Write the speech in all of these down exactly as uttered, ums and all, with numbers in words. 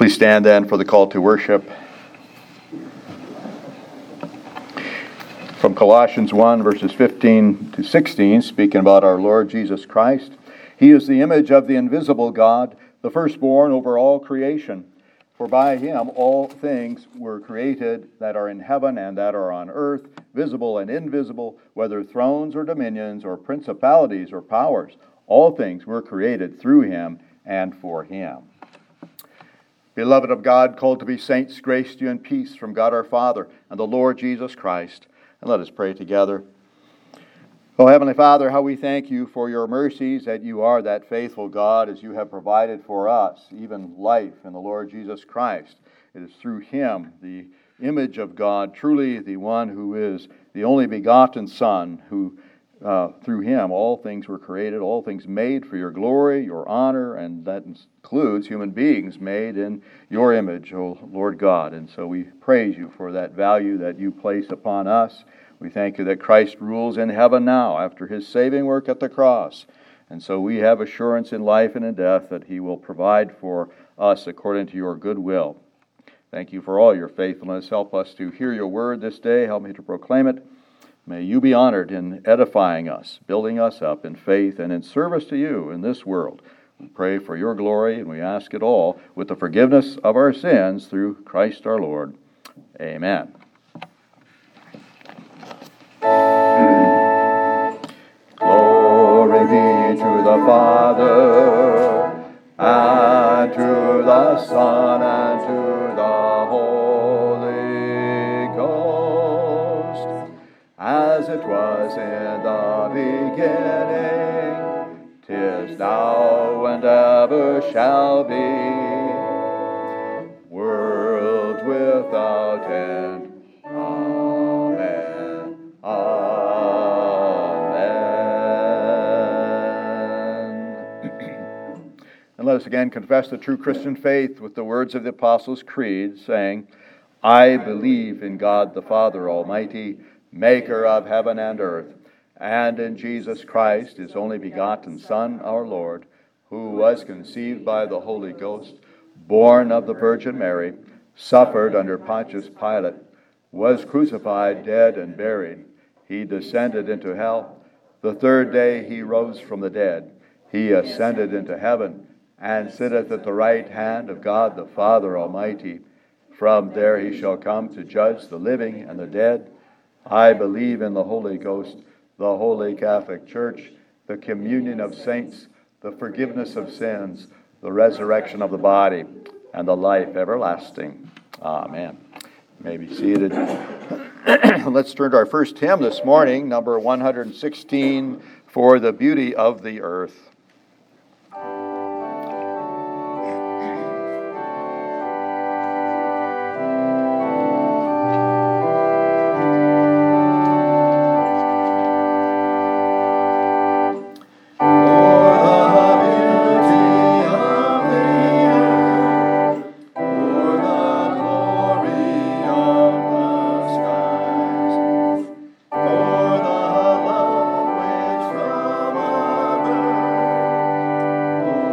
Please stand then for the call to worship. From Colossians one, verses fifteen to sixteen, speaking about our Lord Jesus Christ. He is the image of the invisible God, the firstborn over all creation. For by him all things were created that are in heaven and that are on earth, visible and invisible, whether thrones or dominions or principalities or powers. All things were created through him and for him. Beloved of God, called to be saints, grace to you and peace from God our Father and the Lord Jesus Christ. And let us pray together. Oh, Heavenly Father, how we thank you for your mercies, that you are that faithful God as you have provided for us, even life in the Lord Jesus Christ. It is through him, the image of God, truly the one who is the only begotten Son, who uh, through him all things were created, all things made for your glory, your honor, and that includes human beings made in your image, O Lord God. And so we praise you for that value that you place upon us. We thank you that Christ rules in heaven now after his saving work at the cross. And so we have assurance in life and in death that he will provide for us according to your good will. Thank you for all your faithfulness. Help us to hear your word this day. Help me to proclaim it. May you be honored in edifying us, building us up in faith and in service to you in this world. We pray for your glory, and we ask it all with the forgiveness of our sins through Christ our Lord. Amen. Glory be to the Father, and to the Son, and to the Holy Ghost, as it was in the beginning, 'tis now and ever shall be, world without end. Amen. Amen. And let us again confess the true Christian faith with the words of the Apostles' Creed, saying, I believe in God the Father Almighty, maker of heaven and earth, and in Jesus Christ, his only begotten Son, our Lord, who was conceived by the Holy Ghost, born of the Virgin Mary, suffered under Pontius Pilate, was crucified, dead, and buried. He descended into hell. The third day he rose from the dead. He ascended into heaven, and sitteth at the right hand of God the Father Almighty. From there he shall come to judge the living and the dead. I believe in the Holy Ghost, the Holy Catholic Church, the communion of saints, the forgiveness of sins, the resurrection of the body, and the life everlasting. Amen. You may be seated. Let's turn to our first hymn this morning, number one hundred sixteen, For the Beauty of the Earth. For the love which from our birth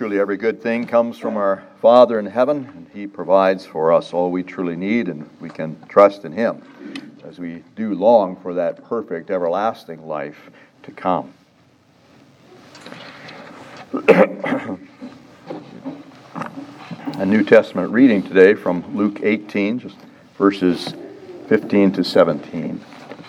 truly every good thing comes from our Father in heaven, and He provides for us all we truly need, and we can trust in Him as we do long for that perfect, everlasting life to come. A New Testament reading today from Luke eighteen, just verses fifteen to seventeen.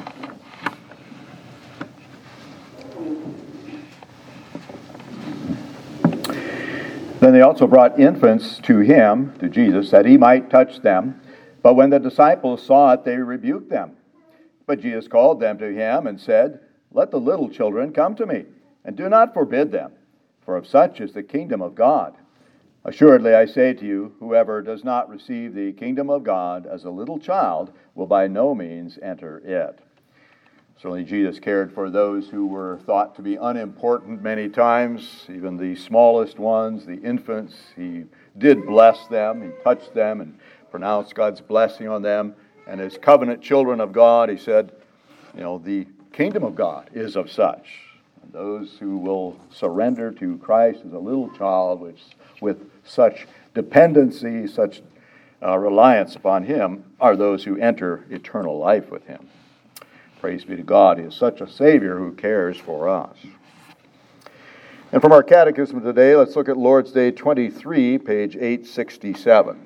Then they also brought infants to him, to Jesus, that he might touch them. But when the disciples saw it, they rebuked them. But Jesus called them to him and said, "Let the little children come to me, and do not forbid them, for of such is the kingdom of God. Assuredly, I say to you, whoever does not receive the kingdom of God as a little child will by no means enter it." Certainly Jesus cared for those who were thought to be unimportant many times, even the smallest ones, the infants. He did bless them, he touched them and pronounced God's blessing on them. And as covenant children of God, he said, you know, the kingdom of God is of such. And those who will surrender to Christ as a little child, which with such dependency, such uh, reliance upon him, are those who enter eternal life with him. Praise be to God. He is such a Savior who cares for us. And from our catechism today, let's look at Lord's Day twenty-three, page eight sixty-seven.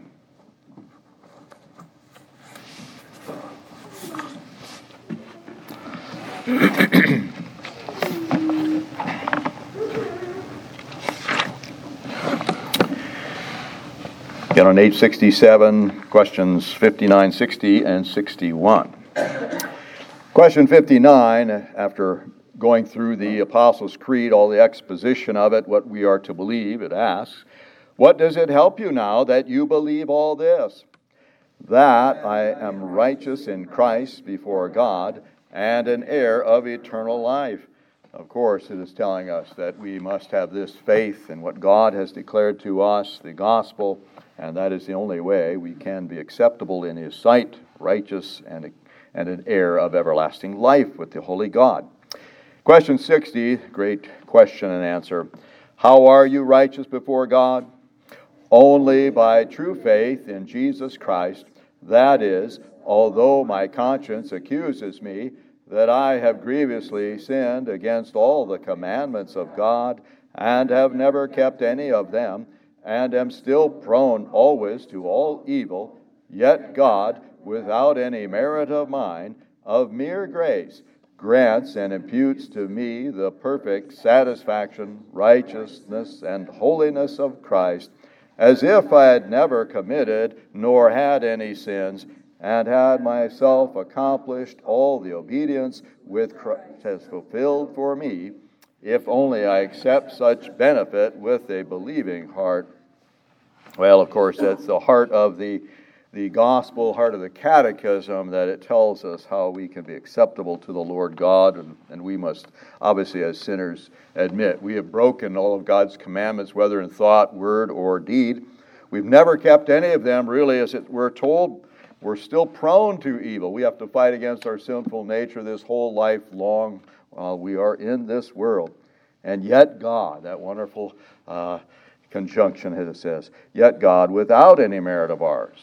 Again on eight sixty-seven, questions fifty-nine, sixty, and sixty-one. Question fifty-nine, after going through the Apostles' Creed, all the exposition of it, what we are to believe, it asks, "What does it help you now that you believe all this? That I am righteous in Christ before God and an heir of eternal life." Of course, it is telling us that we must have this faith in what God has declared to us, the gospel, and that is the only way we can be acceptable in His sight, righteous and and an heir of everlasting life with the holy God. Question sixty, great question and answer. How are you righteous before God? Only by true faith in Jesus Christ. That is, although my conscience accuses me that I have grievously sinned against all the commandments of God and have never kept any of them, and am still prone always to all evil, yet God, without any merit of mine, of mere grace, grants and imputes to me the perfect satisfaction, righteousness, and holiness of Christ, as if I had never committed nor had any sins, and had myself accomplished all the obedience which Christ has fulfilled for me, if only I accept such benefit with a believing heart. Well, of course, that's the heart of the the gospel, heart of the catechism, that it tells us how we can be acceptable to the Lord God, and, and we must obviously as sinners admit we have broken all of God's commandments, whether in thought, word, or deed. We've never kept any of them, really, as it, we're told. We're still prone to evil. We have to fight against our sinful nature this whole life long while we are in this world. And yet God, that wonderful uh, conjunction as it says, yet God, without any merit of ours,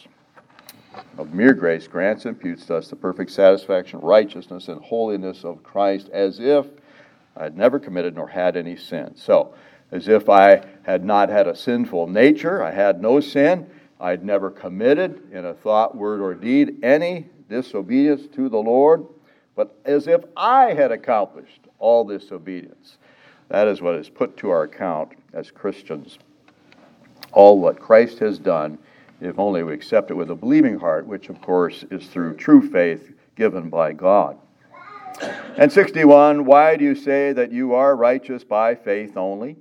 of mere grace, grants and imputes to us the perfect satisfaction, righteousness, and holiness of Christ, as if I had never committed nor had any sin. So, as if I had not had a sinful nature, I had no sin, I had never committed in a thought, word, or deed any disobedience to the Lord, but as if I had accomplished all this obedience. That is what is put to our account as Christians. All what Christ has done, if only we accept it with a believing heart, which of course is through true faith given by God. And sixty-one, why do you say that you are righteous by faith only?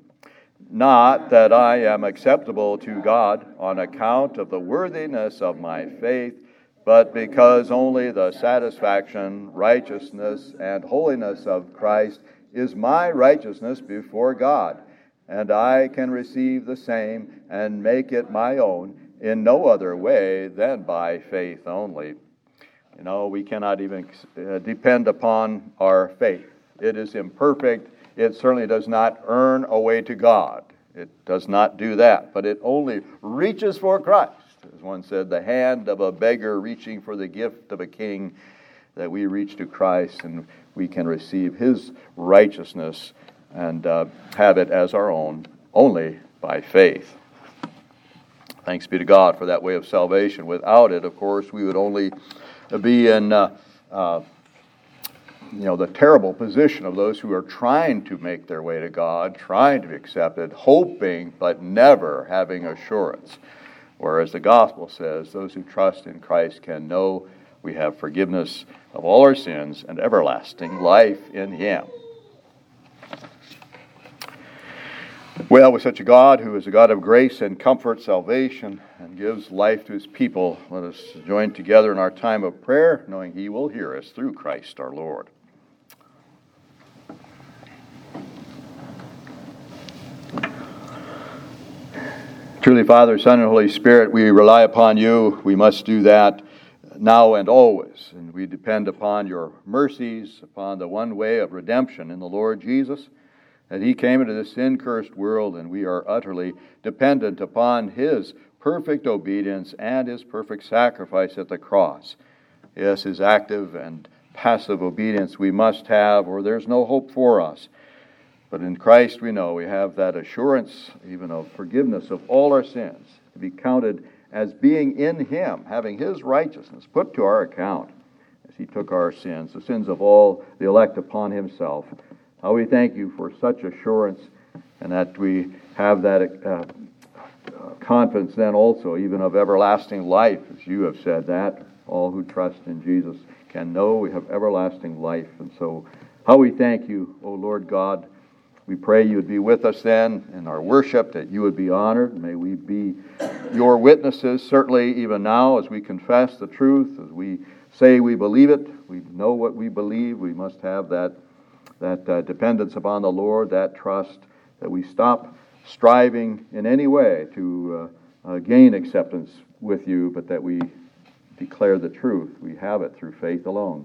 Not that I am acceptable to God on account of the worthiness of my faith, but because only the satisfaction, righteousness, and holiness of Christ is my righteousness before God, and I can receive the same and make it my own in no other way than by faith only. You know, we cannot even uh, depend upon our faith. It is imperfect. It certainly does not earn a way to God. It does not do that, but it only reaches for Christ. As one said, the hand of a beggar reaching for the gift of a king, that we reach to Christ and we can receive His righteousness and uh, have it as our own only by faith. Thanks be to God for that way of salvation. Without it, of course, we would only be in uh, uh, you know, the terrible position of those who are trying to make their way to God, trying to be accepted, hoping but never having assurance. Whereas the gospel says those who trust in Christ can know we have forgiveness of all our sins and everlasting life in Him. Well, with such a God who is a God of grace and comfort, salvation, and gives life to His people, let us join together in our time of prayer, knowing He will hear us through Christ our Lord. Truly, Father, Son, and Holy Spirit, we rely upon You. We must do that now and always. And we depend upon Your mercies, upon the one way of redemption in the Lord Jesus, that He came into this sin-cursed world, and we are utterly dependent upon His perfect obedience and His perfect sacrifice at the cross. Yes, His active and passive obedience we must have, or there's no hope for us. But in Christ we know we have that assurance even of forgiveness of all our sins, to be counted as being in Him, having His righteousness put to our account as He took our sins, the sins of all the elect upon Himself. How we thank You for such assurance, and that we have that uh, confidence then also even of everlasting life, as You have said that. All who trust in Jesus can know we have everlasting life. And so how we thank You, O Lord God. We pray You would be with us then in our worship, that You would be honored. May we be Your witnesses, certainly even now as we confess the truth, as we say we believe it, we know what we believe. We must have that, that uh, dependence upon the Lord, that trust, that we stop striving in any way to uh, uh, gain acceptance with You, but that we declare the truth. We have it through faith alone.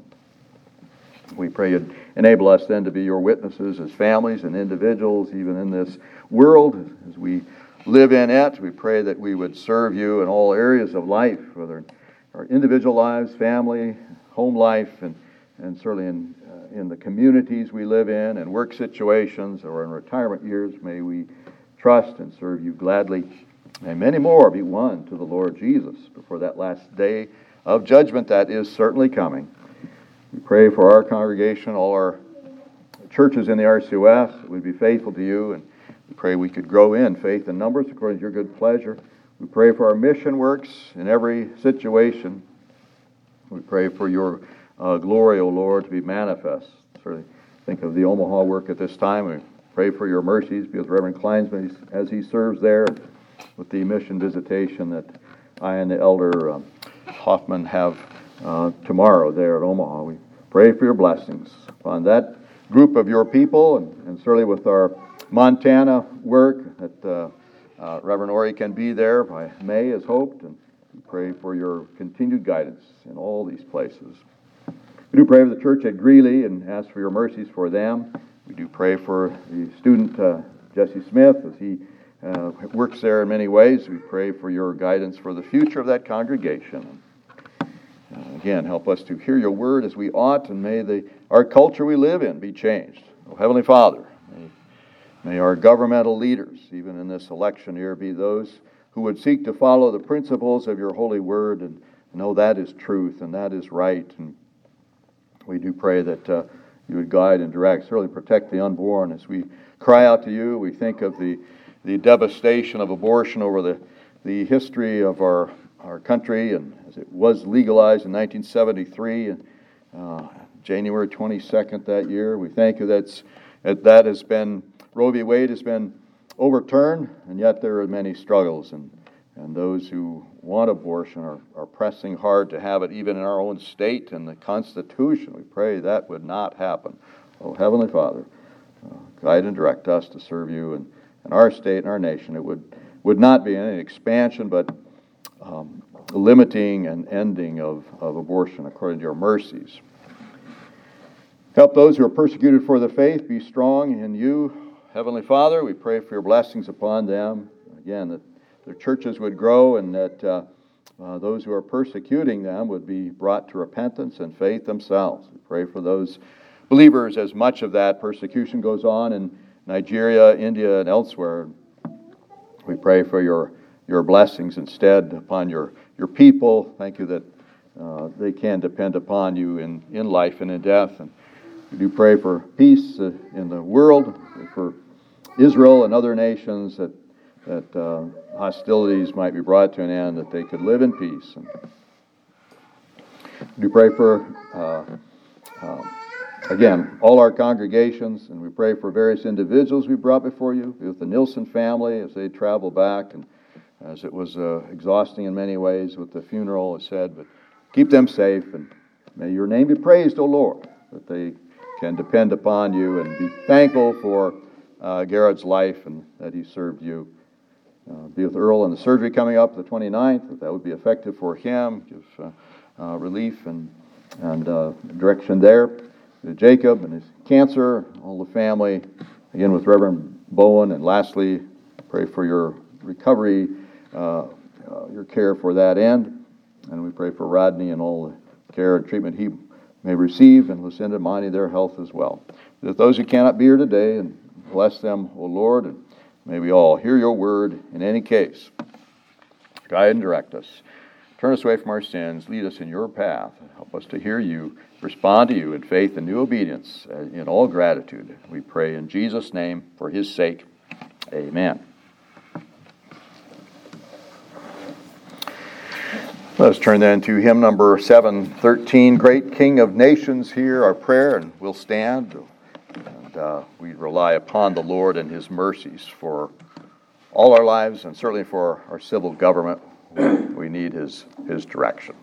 We pray You'd enable us then to be Your witnesses as families and individuals, even in this world, as we live in it. We pray that we would serve You in all areas of life, whether in our individual lives, family, home life, and, and certainly in, uh, in the communities we live in, and work situations, or in retirement years. May we trust and serve You gladly. May many more be won to the Lord Jesus before that last day of judgment that is certainly coming. We pray for our congregation, all our churches in the R C O S, that we'd be faithful to You, and we pray we could grow in faith and numbers according to Your good pleasure. We pray for our mission works in every situation. We pray for Your uh, glory, O Lord, to be manifest. Certainly think of the Omaha work at this time. We pray for Your mercies, be with Reverend Kleinsman as he serves there, with the mission visitation that I and the elder uh, Hoffman have uh, tomorrow there at Omaha. We pray for Your blessings upon that group of Your people, and, and certainly with our Montana work, that uh, uh, Reverend Ori can be there by May as hoped, and we pray for Your continued guidance in all these places. We do pray for the church at Greeley and ask for Your mercies for them. We do pray for the student uh, Jesse Smith as he uh, works there in many ways. We pray for Your guidance for the future of that congregation. Uh, again, help us to hear Your word as we ought, and may the our culture we live in be changed. Oh, Heavenly Father, may, may our governmental leaders, even in this election year, be those who would seek to follow the principles of Your holy word and know that is truth and that is right. And we do pray that uh, You would guide and direct, certainly protect the unborn. As we cry out to You, we think of the, the devastation of abortion over the, the history of our, our country, and as it was legalized in nineteen seventy-three, and uh, January twenty-second that year. We thank You that's, that that has been, Roe v. Wade has been overturned, and yet there are many struggles, and, and those who want abortion are, are pressing hard to have it even in our own state and the Constitution. We pray that would not happen. Oh, Heavenly Father, uh, guide and direct us to serve You in, in our state and our nation. It would, would not be any expansion, but um, limiting and ending of, of abortion according to Your mercies. Help those who are persecuted for the faith be strong in You. Heavenly Father, we pray for your blessings upon them. Again, that their churches would grow and that uh, uh, those who are persecuting them would be brought to repentance and faith themselves. We pray for those believers as much of that persecution goes on in Nigeria, India, and elsewhere. We pray for your, your blessings instead upon your, your people. Thank you that uh, they can depend upon you in, in life and in death. And we do pray for peace uh, in the world, for Israel and other nations, that that uh, hostilities might be brought to an end, that they could live in peace. And we do pray for, uh, uh, again, all our congregations, and we pray for various individuals we brought before you, with the Nilsson family as they travel back, and as it was uh, exhausting in many ways with the funeral, as said, but keep them safe, and may your name be praised, O Lord, that they can depend upon you and be thankful for uh, Garrett's life and that he served you. Uh, be with Earl and the surgery coming up the twenty-ninth, that that would be effective for him, give uh, uh, relief and, and uh, direction there. To Jacob and his cancer, all the family, again with Reverend Bowen, and lastly, pray for your recovery, uh, uh, your care for that end, and we pray for Rodney and all the care and treatment he may receive, and Lucinda and Monty, their health as well. That those who cannot be here today, and bless them, O Lord, and may we all hear your word in any case. Guide and direct us. Turn us away from our sins. Lead us in your path. Help us to hear you, respond to you in faith and new obedience, in all gratitude. We pray in Jesus' name, for his sake. Amen. Let us turn then to hymn number seven thirteen, Great King of Nations, hear our prayer, and we'll stand. And uh, we rely upon the Lord and his mercies for all our lives, and certainly for our civil government. We need his, his direction.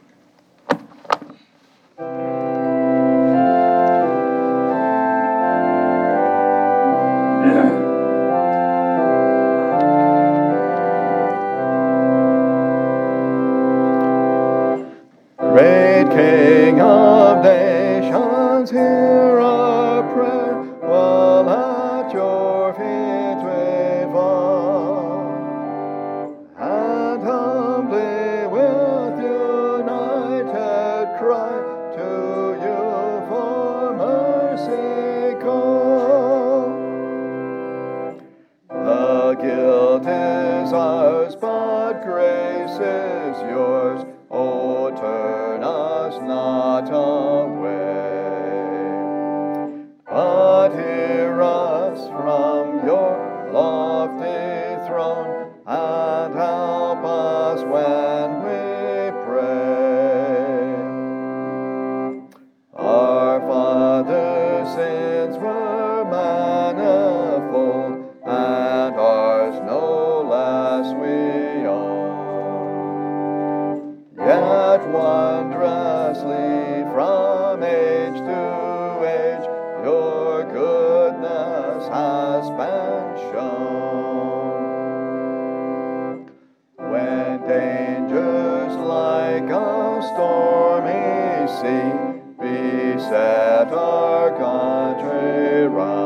Great King of nations, hear our prayer, while at your feet we fall, and humbly with united cry to you for mercy call. The guilt is ours, but grace is yours. Oh, turn us not away, but hear us from your lofty throne, and help us when we pray. Our Father's sins were manifold, and ours no less we own. Yet wondrously from age to age your goodness has been shown. When dangers like a stormy sea beset our country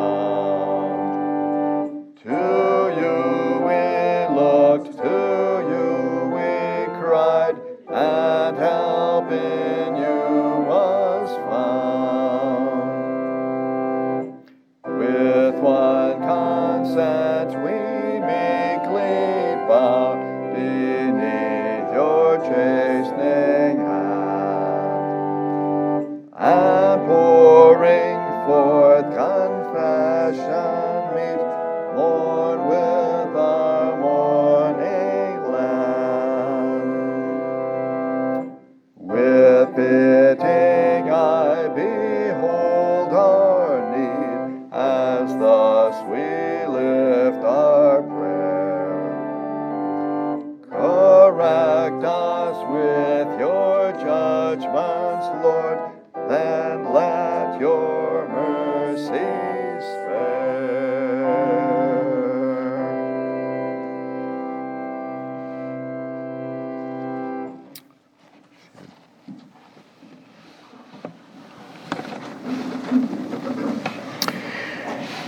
round, to you we looked, to you we cried, and help in you was found. With one consent we meekly bow beneath your chastening hand, and pouring forth confession meet, mourn with our mourning land. With pitying eye behold our need, as thus we lift our prayer. Correct us with your judgments, Lord, then let your mercy spare.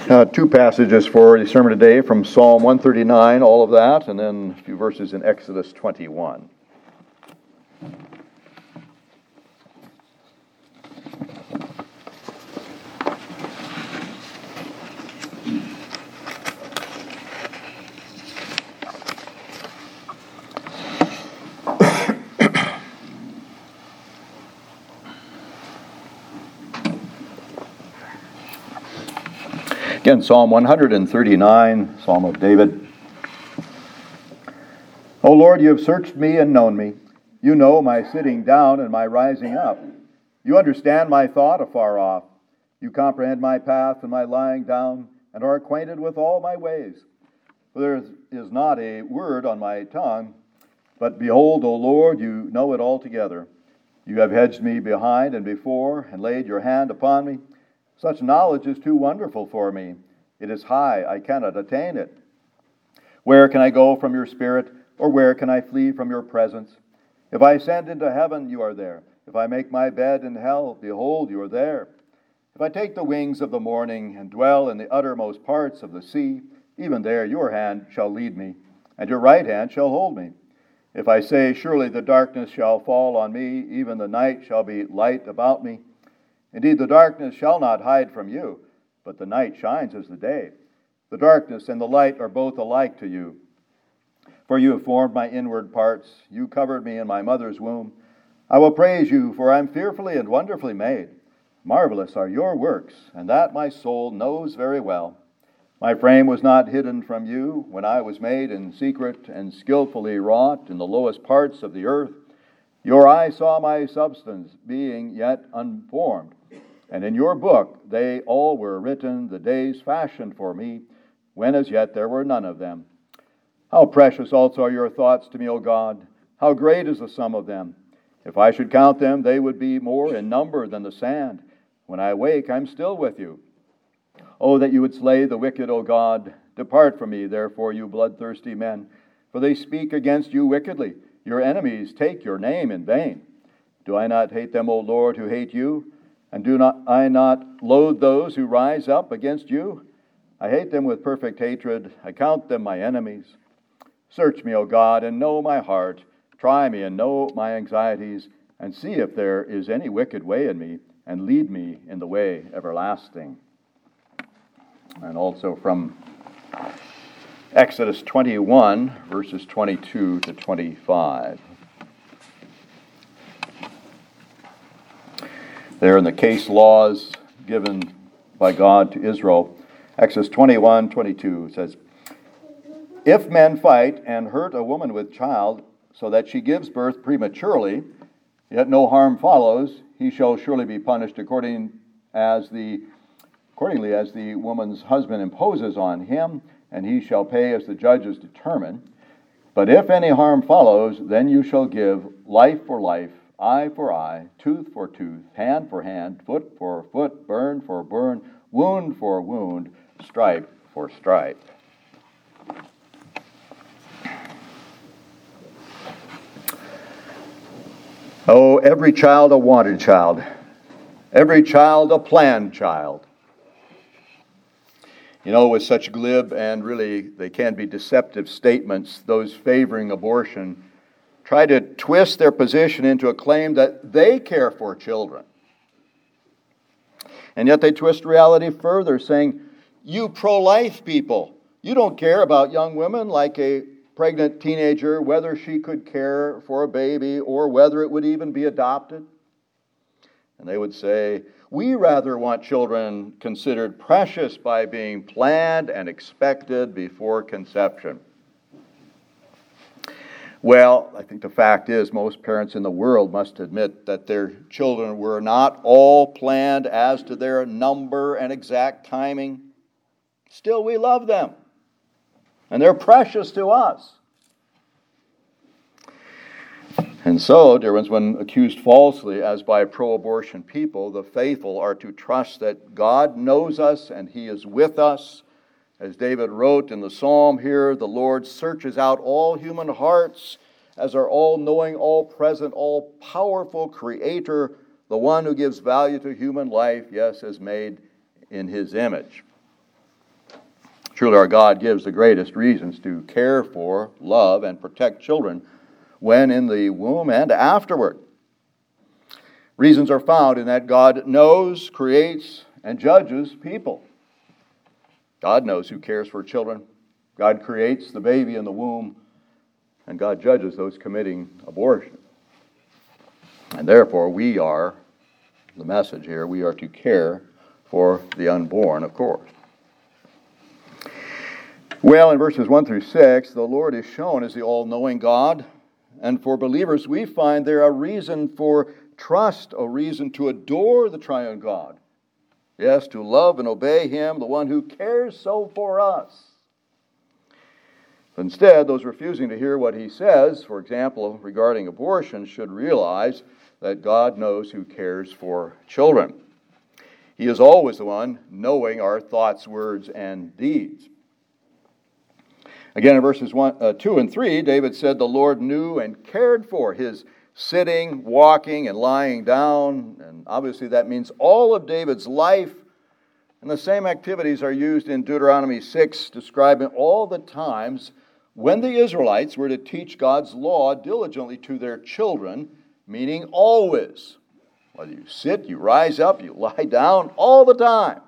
Uh, two passages for the sermon today from Psalm one thirty-nine, all of that, and then a few verses in Exodus twenty-one. Again, Psalm one thirty-nine, Psalm of David. O Lord, you have searched me and known me. You know my sitting down and my rising up. You understand my thought afar off. You comprehend my path and my lying down, and are acquainted with all my ways. For there is not a word on my tongue, but behold, O Lord, you know it altogether. You have hedged me behind and before, and laid your hand upon me. Such knowledge is too wonderful for me. It is high, I cannot attain it. Where can I go from your spirit, or where can I flee from your presence? If I ascend into heaven, you are there. If I make my bed in hell, behold, you are there. If I take the wings of the morning and dwell in the uttermost parts of the sea, even there your hand shall lead me, and your right hand shall hold me. If I say, surely the darkness shall fall on me, even the night shall be light about me. Indeed, the darkness shall not hide from you, but the night shines as the day. The darkness and the light are both alike to you. For you have formed my inward parts. You covered me in my mother's womb. I will praise you, for I am fearfully and wonderfully made. Marvelous are your works, and that my soul knows very well. My frame was not hidden from you when I was made in secret and skillfully wrought in the lowest parts of the earth. Your eye saw my substance, being yet unformed. And in your book they all were written, the days fashioned for me, when as yet there were none of them. How precious also are your thoughts to me, O God! How great is the sum of them! If I should count them, they would be more in number than the sand. When I wake, I'm still with you. Oh, that you would slay the wicked, O God! Depart from me, therefore, you bloodthirsty men, for they speak against you wickedly. Your enemies take your name in vain. Do I not hate them, O Lord, who hate you? And do not I not loathe those who rise up against you? I hate them with perfect hatred. I count them my enemies. Search me, O God, and know my heart. Try me and know my anxieties, and see if there is any wicked way in me, and lead me in the way everlasting. And also from Exodus twenty-one, verses twenty-two to twenty-five. There in the case laws given by God to Israel, Exodus twenty-one, twenty-two says, if men fight and hurt a woman with child, so that she gives birth prematurely, yet no harm follows, he shall surely be punished according as the accordingly as the woman's husband imposes on him, and he shall pay as the judges determine. But if any harm follows, then you shall give life for life, eye for eye, tooth for tooth, hand for hand, foot for foot, burn for burn, wound for wound, stripe for stripe. Oh, every child a wanted child, every child a planned child. You know, with such glib and really they can be deceptive statements, those favoring abortion try to twist their position into a claim that they care for children. And yet they twist reality further, saying, you pro-life people, you don't care about young women like a pregnant teenager, whether she could care for a baby or whether it would even be adopted. And they would say, we rather want children considered precious by being planned and expected before conception. Well, I think the fact is most parents in the world must admit that their children were not all planned as to their number and exact timing. Still, we love them, and they're precious to us. And so, dear ones, when accused falsely as by pro-abortion people, the faithful are to trust that God knows us and He is with us. As David wrote in the psalm here, the Lord searches out all human hearts as our all-knowing, all-present, all-powerful Creator, the one who gives value to human life, yes, is made in His image. Truly our God gives the greatest reasons to care for, love, and protect children when in the womb and afterward. Reasons are found in that God knows, creates, and judges people. God knows who cares for children. God creates the baby in the womb, and God judges those committing abortion. And therefore, we are, the message here, we are to care for the unborn, of course. Well, in verses one through six, the Lord is shown as the all-knowing God. And for believers, we find there a reason for trust, a reason to adore the triune God. Yes, to love and obey Him, the one who cares so for us. Instead, those refusing to hear what He says, for example, regarding abortion, should realize that God knows who cares for children. He is always the one knowing our thoughts, words, and deeds. Again, in verses one, uh, two and three, David said the Lord knew and cared for his sitting, walking, and lying down. And obviously that means all of David's life. And the same activities are used in Deuteronomy six, describing all the times when the Israelites were to teach God's law diligently to their children, meaning always. Whether you sit, you rise up, you lie down, all the time.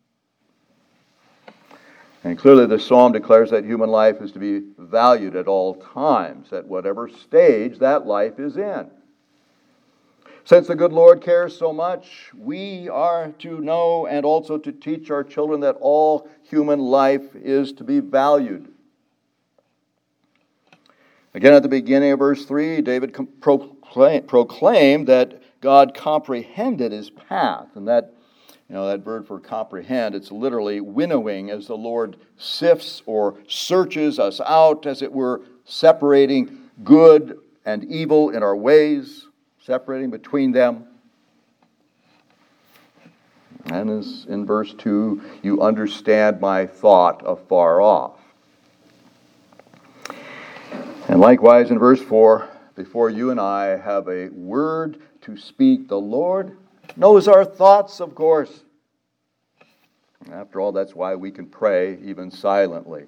And clearly the psalm declares that human life is to be valued at all times, at whatever stage that life is in. Since the good Lord cares so much, we are to know and also to teach our children that all human life is to be valued. Again, at the beginning of verse three, David proclaimed that God comprehended his path, and that You know, that verb for comprehend, it's literally winnowing as the Lord sifts or searches us out, as it were, separating good and evil in our ways, separating between them. And as in verse two, you understand my thought afar off. And likewise in verse four, before you and I have a word to speak, the Lord knows our thoughts, of course. After all, that's why we can pray even silently.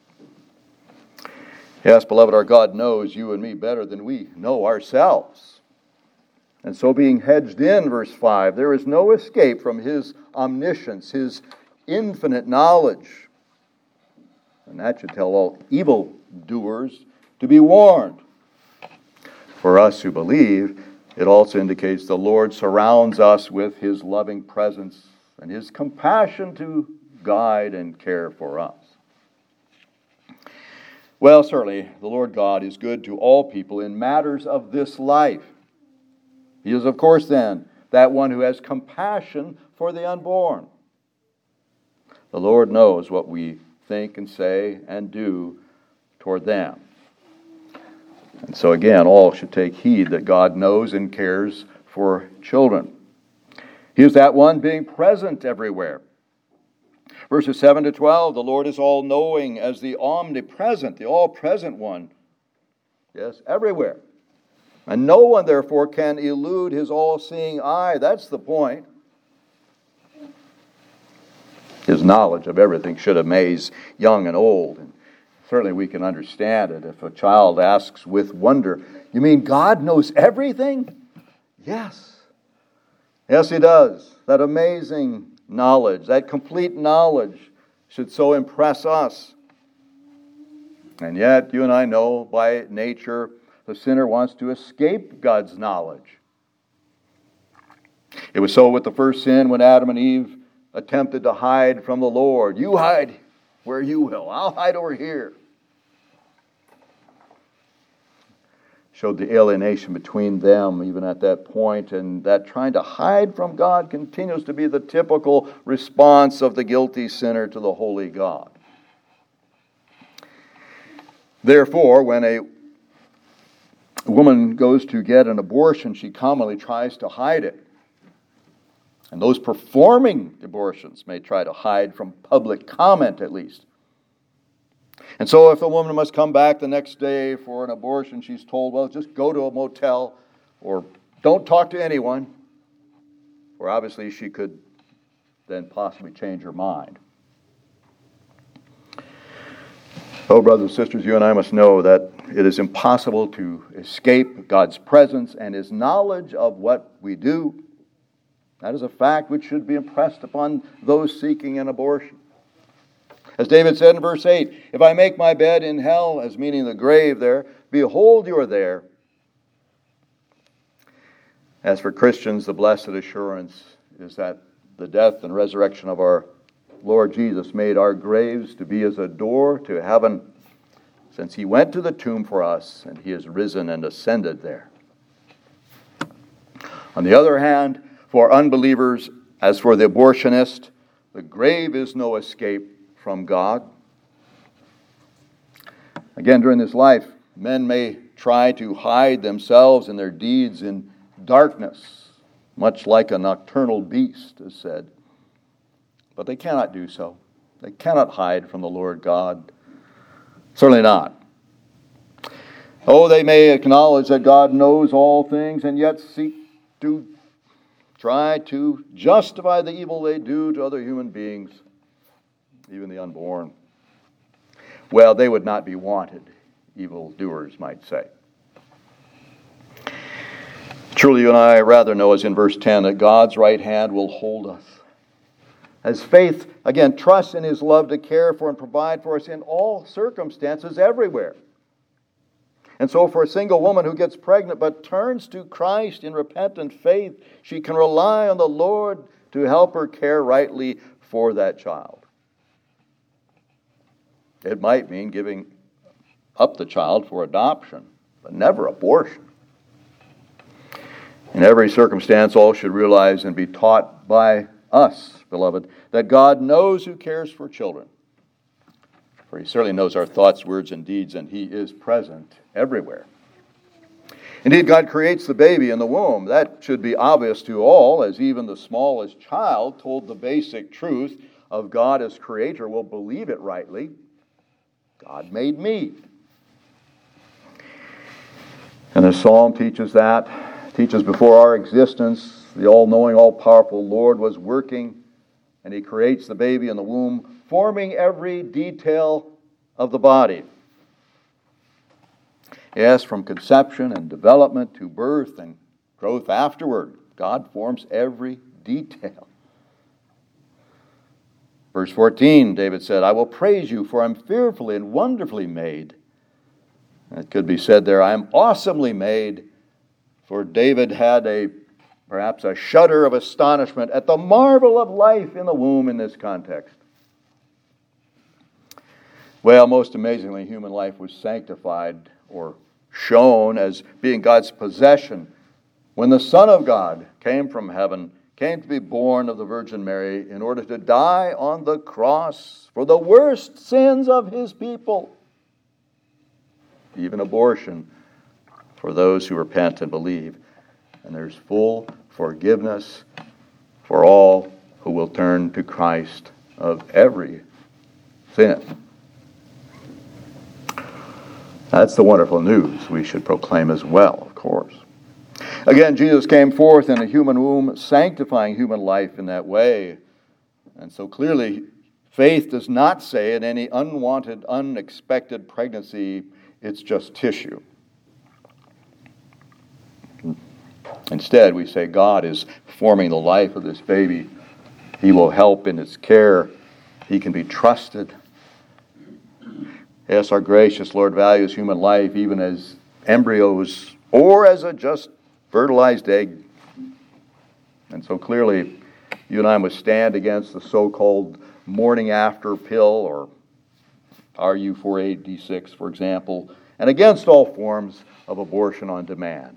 Yes, beloved, our God knows you and me better than we know ourselves. And so being hedged in, verse five, there is no escape from His omniscience, His infinite knowledge. And that should tell all evildoers to be warned. For us who believe, it also indicates the Lord surrounds us with His loving presence and His compassion to guide and care for us. Well, certainly, the Lord God is good to all people in matters of this life. He is, of course, then, that one who has compassion for the unborn. The Lord knows what we think and say and do toward them. And so again, all should take heed that God knows and cares for children. He is that one being present everywhere. Verses seven to twelve, the Lord is all-knowing as the omnipresent, the all-present one. Yes, everywhere. And no one, therefore, can elude His all-seeing eye. That's the point. His knowledge of everything should amaze young and old. And certainly we can understand it if a child asks with wonder, "You mean God knows everything?" Yes. Yes, He does. That amazing knowledge, that complete knowledge should so impress us. And yet, you and I know by nature the sinner wants to escape God's knowledge. It was so with the first sin when Adam and Eve attempted to hide from the Lord. You hide where you will. I'll hide over here. Showed the alienation between them even at that point, and that trying to hide from God continues to be the typical response of the guilty sinner to the holy God. Therefore, when a woman goes to get an abortion, she commonly tries to hide it. And those performing abortions may try to hide from public comment at least. And so if the woman must come back the next day for an abortion, she's told, well, just go to a motel or don't talk to anyone. Or obviously she could then possibly change her mind. Oh, brothers and sisters, you and I must know that it is impossible to escape God's presence and His knowledge of what we do. That is a fact which should be impressed upon those seeking an abortion. As David said in verse eight, if I make my bed in hell, as meaning the grave there, behold, you are there. As for Christians, the blessed assurance is that the death and resurrection of our Lord Jesus made our graves to be as a door to heaven, since He went to the tomb for us, and He has risen and ascended there. On the other hand, for unbelievers, as for the abortionist, the grave is no escape from God. Again, during this life, men may try to hide themselves and their deeds in darkness, much like a nocturnal beast is said. But they cannot do so. They cannot hide from the Lord God. Certainly not. Oh, they may acknowledge that God knows all things and yet seek to try to justify the evil they do to other human beings, even the unborn. Well, they would not be wanted, evildoers might say. Truly, you and I rather know, as in verse ten, that God's right hand will hold us. As faith, again, trusts in His love to care for and provide for us in all circumstances, everywhere. And so for a single woman who gets pregnant but turns to Christ in repentant faith, she can rely on the Lord to help her care rightly for that child. It might mean giving up the child for adoption, but never abortion. In every circumstance, all should realize and be taught by us, beloved, that God knows who cares for children. For He certainly knows our thoughts, words, and deeds, and He is present everywhere. Indeed, God creates the baby in the womb. That should be obvious to all, as even the smallest child, told the basic truth of God as Creator, will believe it rightly. God made me. And the Psalm teaches that, teaches before our existence, the all-knowing, all-powerful Lord was working, and He creates the baby in the womb, forming every detail of the body. Yes, from conception and development to birth and growth afterward, God forms every detail. Verse fourteen, David said, I will praise you, for I'm fearfully and wonderfully made. It could be said there, I am awesomely made, for David had a perhaps a shudder of astonishment at the marvel of life in the womb in this context. Well, most amazingly, human life was sanctified or shown as being God's possession when the Son of God came from heaven, came to be born of the Virgin Mary in order to die on the cross for the worst sins of His people, even abortion, for those who repent and believe. And there's full forgiveness for all who will turn to Christ of every sin. That's the wonderful news we should proclaim as well, of course. Again, Jesus came forth in a human womb, sanctifying human life in that way. And so clearly, faith does not say in any unwanted, unexpected pregnancy, it's just tissue. Instead, we say God is forming the life of this baby. He will help in its care. He can be trusted. Yes, our gracious Lord values human life even as embryos or as a just fertilized egg. And so clearly, you and I must stand against the so-called morning after pill, or R U four eighty-six, for example, and against all forms of abortion on demand.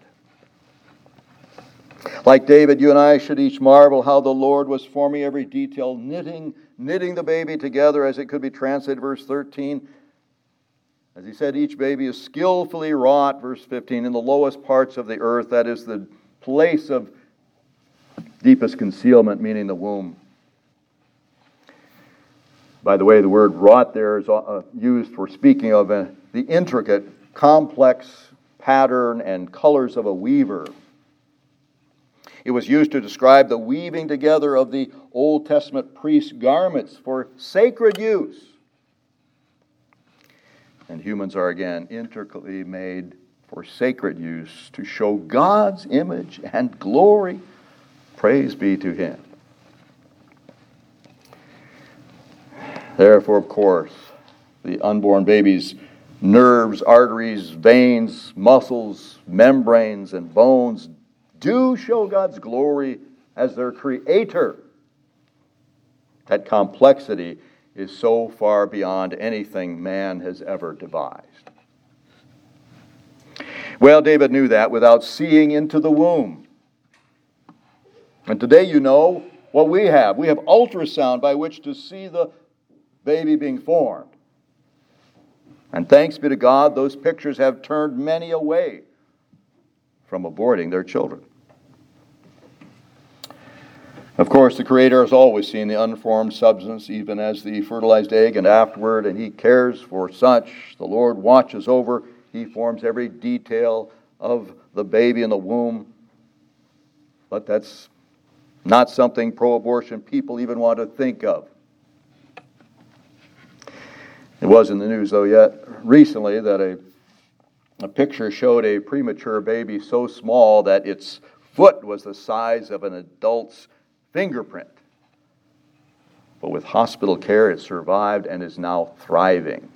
Like David, you and I should each marvel how the Lord was forming every detail, knitting, knitting the baby together, as it could be translated, verse thirteen. As he said, each baby is skillfully wrought, verse fifteen, in the lowest parts of the earth, that is the place of deepest concealment, meaning the womb. By the way, the word wrought there is uh, used for speaking of uh, the intricate, complex pattern and colors of a weaver. It was used to describe the weaving together of the Old Testament priest's garments for sacred use. And humans are again intricately made for sacred use to show God's image and glory. Praise be to Him. Therefore, of course, the unborn baby's nerves, arteries, veins, muscles, membranes, and bones do show God's glory as their creator. That complexity is so far beyond anything man has ever devised. Well, David knew that without seeing into the womb. And today you know what we have. We have ultrasound by which to see the baby being formed. And thanks be to God, those pictures have turned many away from aborting their children. Of course, the Creator has always seen the unformed substance, even as the fertilized egg and afterward, and He cares for such. The Lord watches over. He forms every detail of the baby in the womb. But that's not something pro-abortion people even want to think of. It was in the news, though, yet recently that a, a picture showed a premature baby so small that its foot was the size of an adult's fingerprint. But with hospital care, it survived and is now thriving.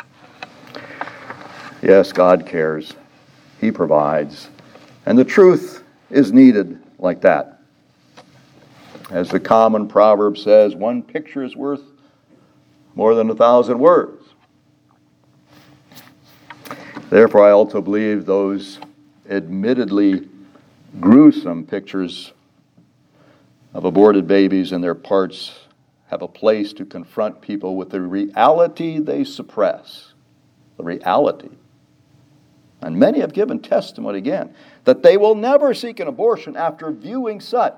Yes, God cares. He provides. And the truth is needed like that. As the common proverb says, one picture is worth more than a thousand words. Therefore, I also believe those admittedly gruesome pictures of aborted babies and their parts have a place to confront people with the reality they suppress. The reality. And many have given testimony again that they will never seek an abortion after viewing such.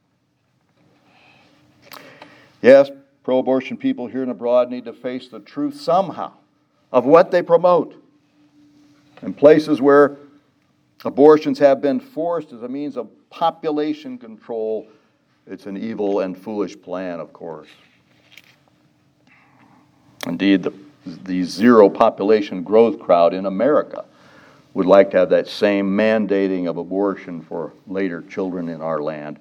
Yes, pro-abortion people here and abroad need to face the truth somehow of what they promote. In places where abortions have been forced as a means of population control, it's an evil and foolish plan, of course. Indeed, the, the zero population growth crowd in America would like to have that same mandating of abortion for later children in our land.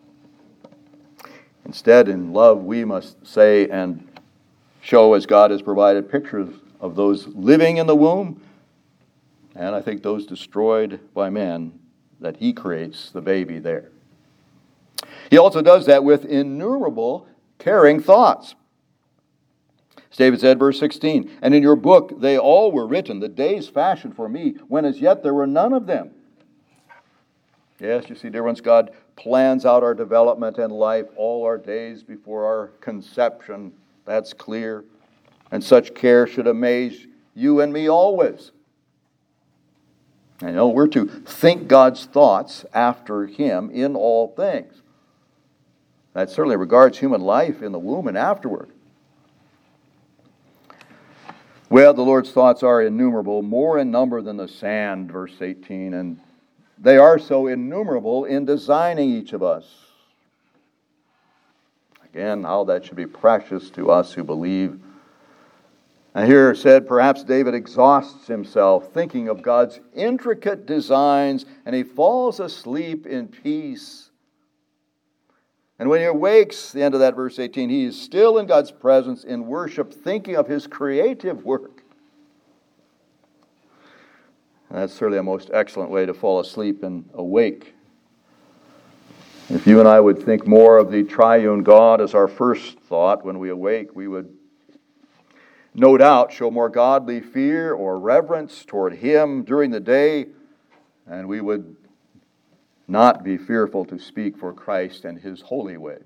Instead, in love, we must say and show, as God has provided, pictures of those living in the womb, and I think those destroyed by men, that He creates the baby there. He also does that with innumerable caring thoughts. As David said, verse sixteen, and in your book they all were written, the days fashioned for me, when as yet there were none of them. Yes, you see, dear ones, God plans out our development and life all our days before our conception. That's clear. And such care should amaze you and me always. I know we're to think God's thoughts after Him in all things. That certainly regards human life in the womb and afterward. Well, the Lord's thoughts are innumerable, more in number than the sand, verse eighteen, and they are so innumerable in designing each of us. Again, how that should be precious to us who believe. And here said, perhaps David exhausts himself thinking of God's intricate designs, and he falls asleep in peace. And when he awakes, the end of that verse eighteen, he is still in God's presence in worship, thinking of His creative work. And that's certainly a most excellent way to fall asleep and awake. If you and I would think more of the triune God as our first thought when we awake, we would no doubt show more godly fear or reverence toward Him during the day, and we would not be fearful to speak for Christ and His holy ways.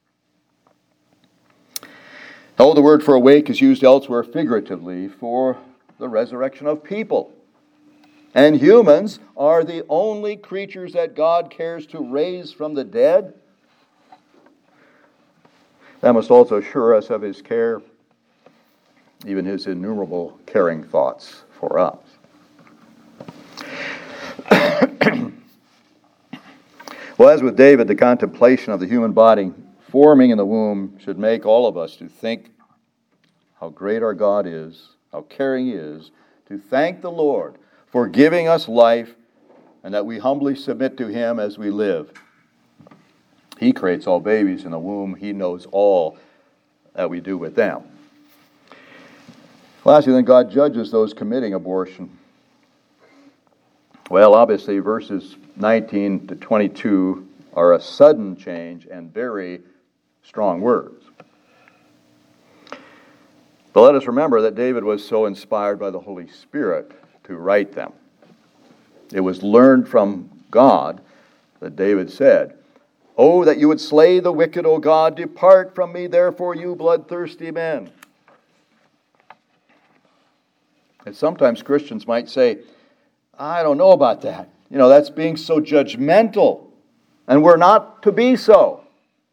Now, the word for awake is used elsewhere figuratively for the resurrection of people. And humans are the only creatures that God cares to raise from the dead. That must also assure us of His care, even His innumerable caring thoughts for us. Well, as with David, the contemplation of the human body forming in the womb should make all of us to think how great our God is, how caring He is, to thank the Lord for giving us life and that we humbly submit to Him as we live. He creates all babies in the womb. He knows all that we do with them. Lastly, then, God judges those committing abortion. Well, obviously, verses nineteen to twenty-two are a sudden change and very strong words. But let us remember that David was so inspired by the Holy Spirit to write them. It was learned from God that David said, "Oh, that you would slay the wicked, O God! Depart from me, therefore, you bloodthirsty men." And sometimes Christians might say, "I don't know about that. You know, that's being so judgmental. And we're not to be so."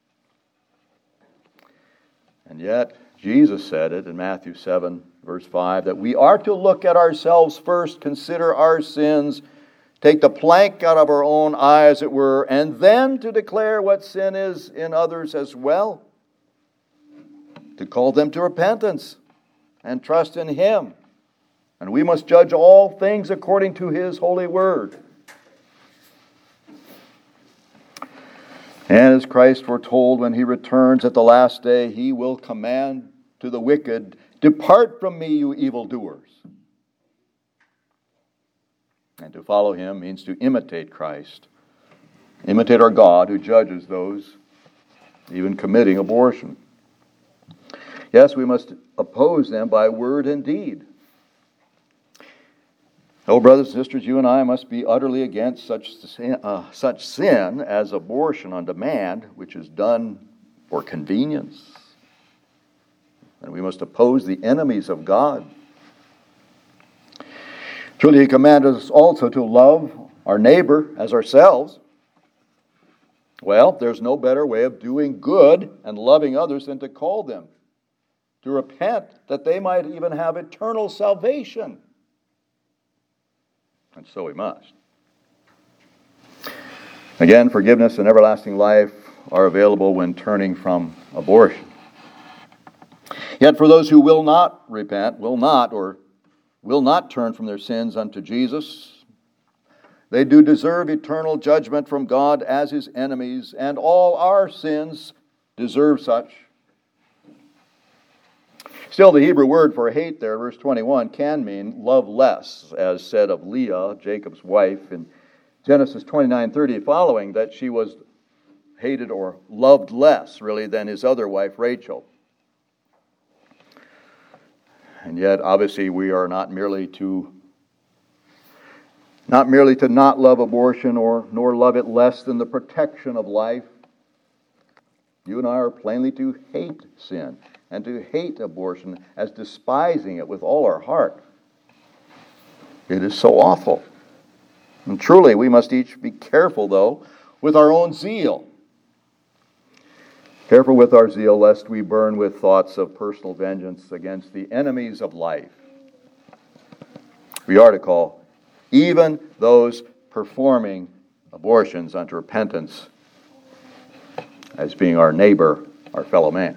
And yet, Jesus said it in Matthew seven, verse five, that we are to look at ourselves first, consider our sins, take the plank out of our own eye, as it were, and then to declare what sin is in others as well, to call them to repentance and trust in Him. And we must judge all things according to His holy word. And as Christ foretold, when He returns at the last day, He will command to the wicked, "Depart from me, you evildoers." And to follow Him means to imitate Christ. Imitate our God who judges those even committing abortion. Yes, we must oppose them by word and deed. Oh, brothers and sisters, you and I must be utterly against such sin, uh, such sin as abortion on demand, which is done for convenience. And we must oppose the enemies of God. Truly, He commanded us also to love our neighbor as ourselves. Well, there's no better way of doing good and loving others than to call them to repent, that they might even have eternal salvation. And so we must. Again, forgiveness and everlasting life are available when turning from abortion. Yet for those who will not repent, will not, or will not turn from their sins unto Jesus, they do deserve eternal judgment from God as His enemies, and all our sins deserve such. Still, the Hebrew word for hate there, verse twenty-one, can mean love less, as said of Leah, Jacob's wife, in Genesis twenty-nine thirty following, that she was hated or loved less, really, than his other wife, Rachel. And yet, obviously, we are not merely to not merely to not love abortion or nor love it less than the protection of life. You and I are plainly to hate sin and to hate abortion as despising it with all our heart. It is so awful. And truly, we must each be careful, though, with our own zeal. Careful with our zeal, lest we burn with thoughts of personal vengeance against the enemies of life. We are to call even those performing abortions unto repentance as being our neighbor, our fellow man.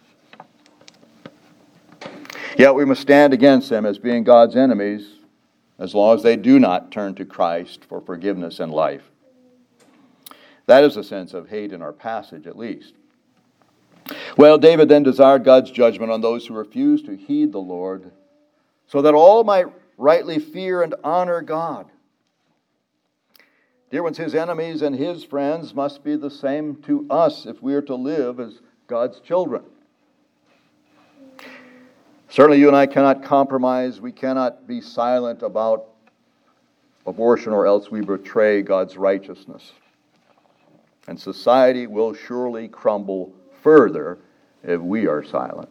Yet we must stand against them as being God's enemies as long as they do not turn to Christ for forgiveness and life. That is the sense of hate in our passage, at least. Well, David then desired God's judgment on those who refuse to heed the Lord, so that all might rightly fear and honor God. Dear ones, His enemies and His friends must be the same to us if we are to live as God's children. Certainly you and I cannot compromise. We cannot be silent about abortion, or else we betray God's righteousness. And society will surely crumble further if we are silent.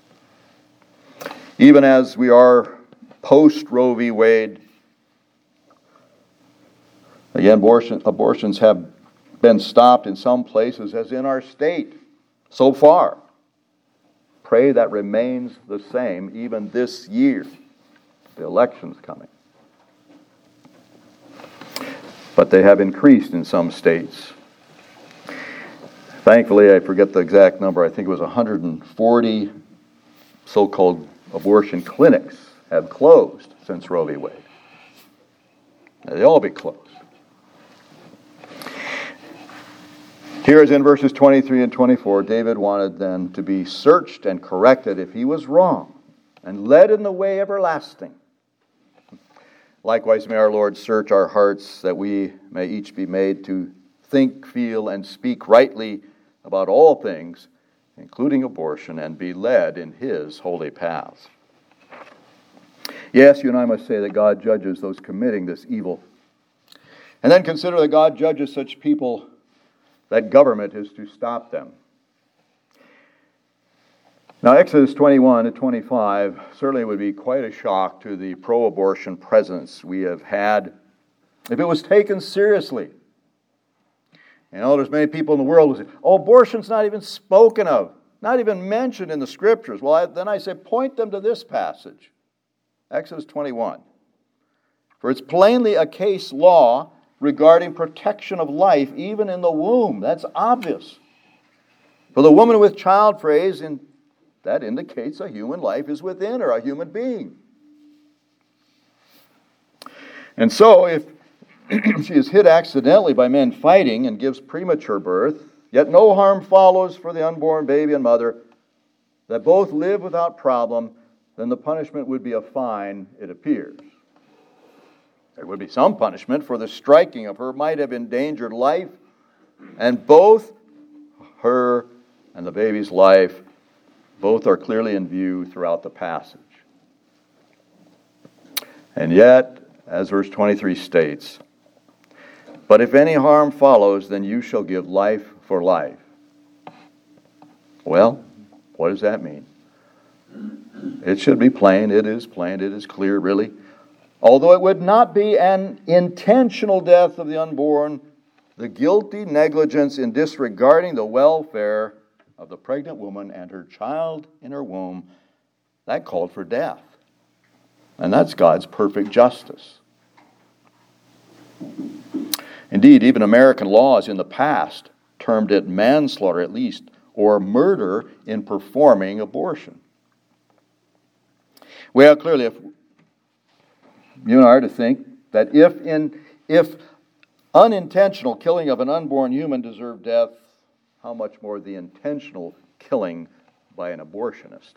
Even as we are post-Roe v. Wade, again, abortion, abortions have been stopped in some places, as in our state, so far. Pray that remains the same even this year. The election's coming. But they have increased in some states. Thankfully, I forget the exact number, I think it was one hundred forty so-called abortion clinics have closed since Roe v. Wade. They'll all be closed. Here is in verses twenty-three and twenty-four, David wanted then to be searched and corrected if he was wrong, and led in the way everlasting. Likewise may our Lord search our hearts, that we may each be made to think, feel, and speak rightly about all things, including abortion, and be led in His holy paths. Yes, you and I must say that God judges those committing this evil. And then consider that God judges such people that government is to stop them. Now, Exodus twenty-one to twenty-five certainly would be quite a shock to the pro-abortion presence we have had if it was taken seriously. You know, there's many people in the world who say, oh, abortion's not even spoken of, not even mentioned in the Scriptures. Well, I, then I say, point them to this passage, Exodus twenty-one. For it's plainly a case law regarding protection of life, even in the womb. That's obvious. For the woman with child phrase, in, that indicates a human life is within her, a human being. And so, if she is hit accidentally by men fighting and gives premature birth, yet no harm follows for the unborn baby and mother, that both live without problem, then the punishment would be a fine, it appears. There would be some punishment, for the striking of her might have endangered life, and both her and the baby's life, both are clearly in view throughout the passage. And yet, as verse twenty-three states, but if any harm follows, then you shall give life for life. Well, what does that mean? It should be plain. It is plain. It is clear, really. Although it would not be an intentional death of the unborn, the guilty negligence in disregarding the welfare of the pregnant woman and her child in her womb, that called for death. And that's God's perfect justice. Indeed, even American laws in the past termed it manslaughter at least, or murder in performing abortion. Well, clearly, if you and I are to think that if in if unintentional killing of an unborn human deserved death, how much more the intentional killing by an abortionist.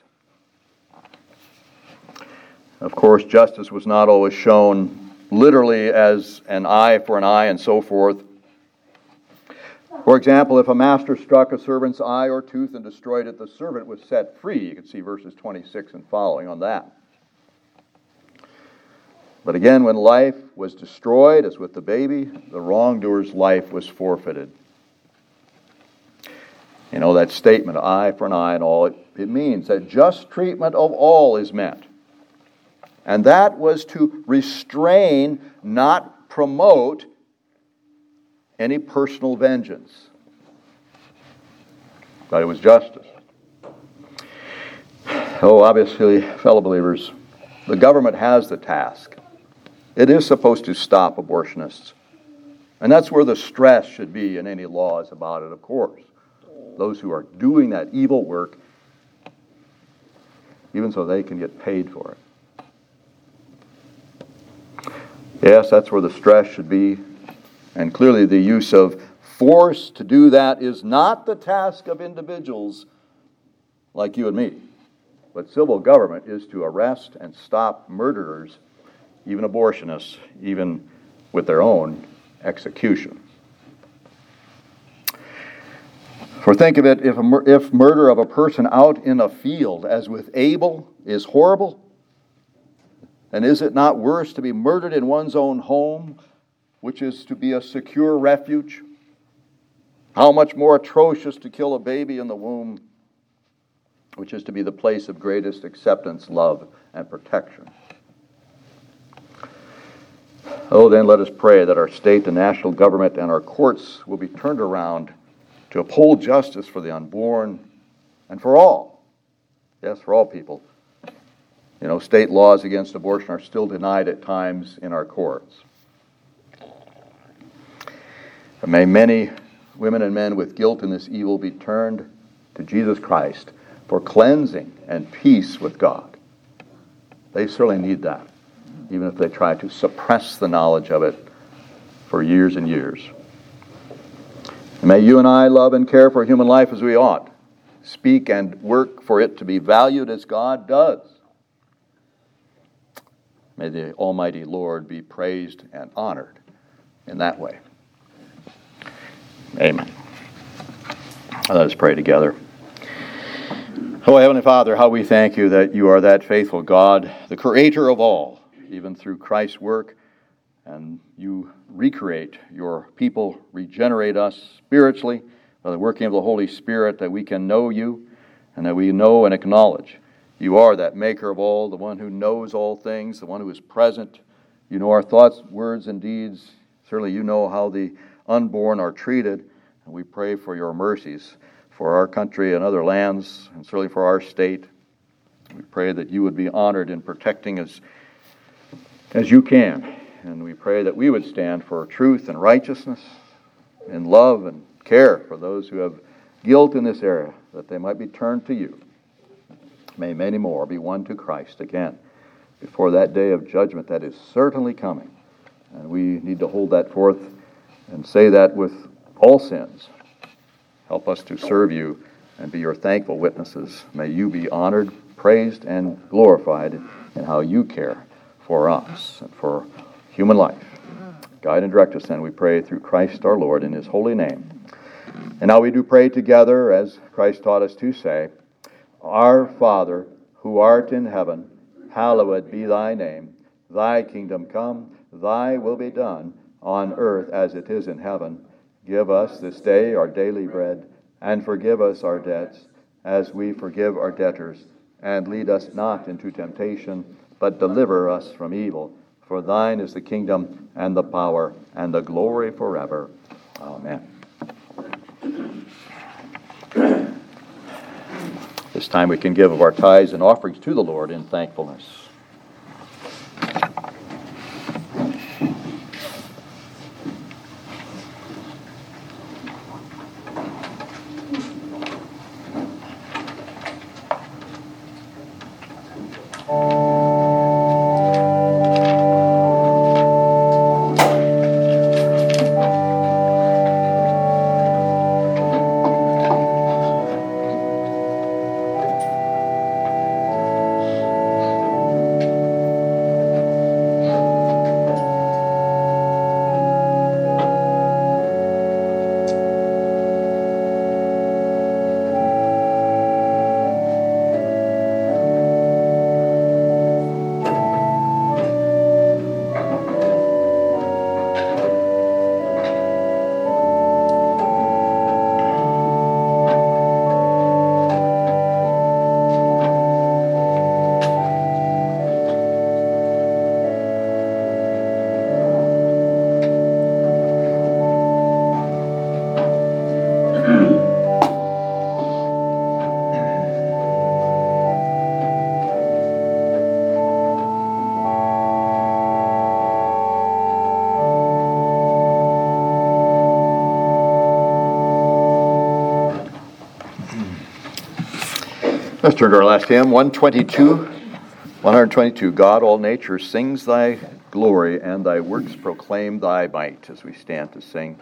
Of course, justice was not always shown literally as an eye for an eye and so forth. For example, if a master struck a servant's eye or tooth and destroyed it, the servant was set free. You can see verses twenty-six and following on that. But again, when life was destroyed, as with the baby, the wrongdoer's life was forfeited. You know, that statement, eye for an eye and all, it, it means that just treatment of all is meant. And that was to restrain, not promote, any personal vengeance. But it was justice. Oh, obviously, fellow believers, the government has the task. It is supposed to stop abortionists. And that's where the stress should be in any laws about it, of course. Those who are doing that evil work, even so they can get paid for it. Yes, that's where the stress should be. And clearly the use of force to do that is not the task of individuals like you and me. But civil government is to arrest and stop murderers, even abortionists, even with their own execution. For think of it, if, a, if murder of a person out in a field, as with Abel, is horrible, then is it not worse to be murdered in one's own home, which is to be a secure refuge? How much more atrocious to kill a baby in the womb, which is to be the place of greatest acceptance, love, and protection. Oh, then let us pray that our state, the national government, and our courts will be turned around to uphold justice for the unborn and for all. Yes, for all people. You know, state laws against abortion are still denied at times in our courts. But may many women and men with guilt in this evil be turned to Jesus Christ for cleansing and peace with God. They certainly need that, even if they try to suppress the knowledge of it for years and years. And may you and I love and care for human life as we ought, speak and work for it to be valued as God does. May the Almighty Lord be praised and honored in that way. Amen. Let us pray together. Oh, Heavenly Father, how we thank you that you are that faithful God, the creator of all, even through Christ's work, and you recreate your people, regenerate us spiritually by the working of the Holy Spirit, that we can know you and that we know and acknowledge you are that maker of all, the one who knows all things, the one who is present. You know our thoughts, words, and deeds. Certainly you know how the unborn are treated, and we pray for your mercies for our country and other lands, and certainly for our state. We pray that you would be honored in protecting us as you can, and we pray that we would stand for truth and righteousness, and love and care for those who have guilt in this area, that they might be turned to you. May many more be won to Christ again before that day of judgment that is certainly coming. And we need to hold that forth and say that with all sins. Help us to serve you and be your thankful witnesses. May you be honored, praised, and glorified in how you care for us and for human life. Guide and direct us, then, we pray, through Christ our Lord, in his holy name. And now we do pray together, as Christ taught us to say, Our Father, who art in heaven, hallowed be thy name. Thy kingdom come, thy will be done, on earth as it is in heaven. Give us this day our daily bread, and forgive us our debts, as we forgive our debtors. And lead us not into temptation, but deliver us from evil. For thine is the kingdom, and the power, and the glory forever. Amen. This time we can give of our tithes and offerings to the Lord in thankfulness. Let's turn to our last hymn, one twenty-two. one twenty-two, God, all nature sings thy glory, and thy works proclaim thy might, as we stand to sing.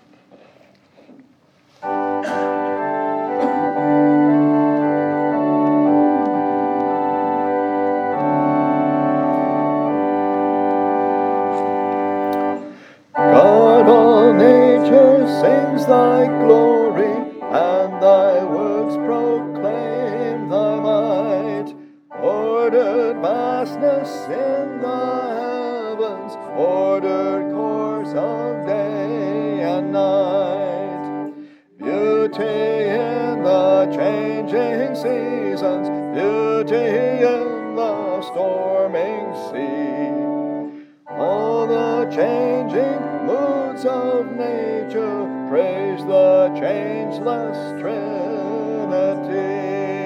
God, all nature sings thy glory, and thy works proclaim thy might. Ordered vastness in the heavens, ordered course of day and night. Beauty in the changing seasons, beauty in the storming sea. All the changing moods of nature praise the changeless Trinity.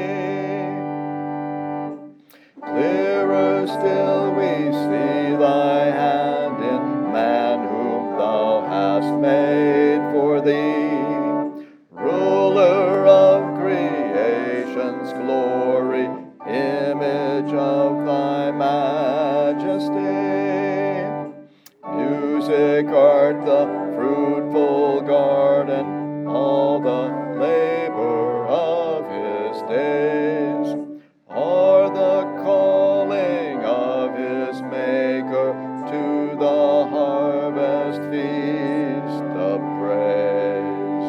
Clearer still we see thy hand in man whom thou hast made for thee. Ruler of creation's glory, image of thy majesty. art the fruitful garden, all the labor of his days, are the calling of his Maker to the harvest feast of praise.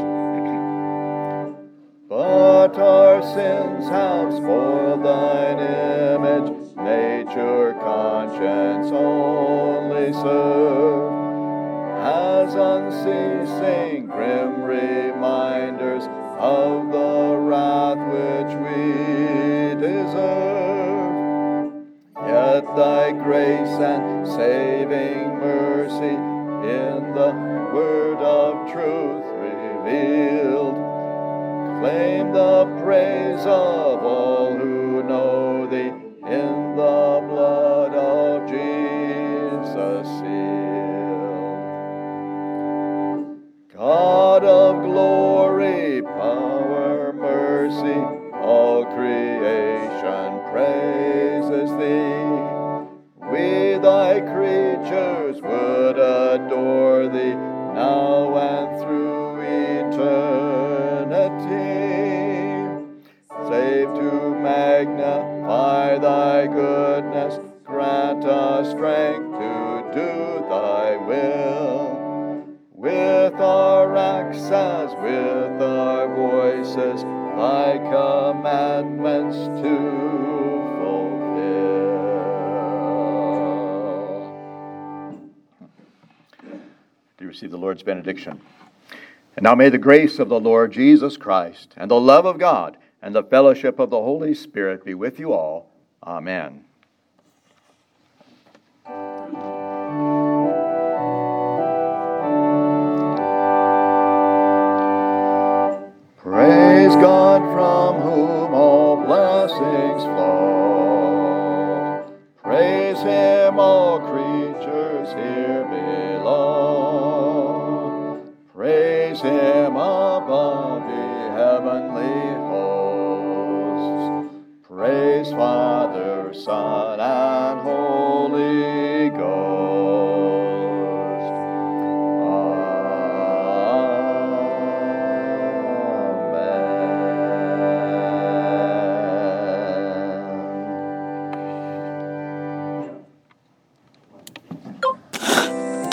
But our sins have spoiled thine image, nature, conscience only serve as unceasing grim reminders of the wrath which we deserve. Yet thy grace and saving mercy in the word of truth revealed claim the praise of all who know thee in the blood of Jesus sealed. God of glory, power, mercy, all creation praises thee. We thy creatures would adore thee now and through eternity. Save to magnify thy goodness, grant us strength to do thy will. With our acts as with our voices, thy commandments to fulfill. Do you receive the Lord's benediction? And now may the grace of the Lord Jesus Christ, and the love of God, and the fellowship of the Holy Spirit be with you all. Amen. Praise God from whom all blessings flow. Praise him, all creatures here below. Praise him above the heavenly hosts. Praise Father, Son, and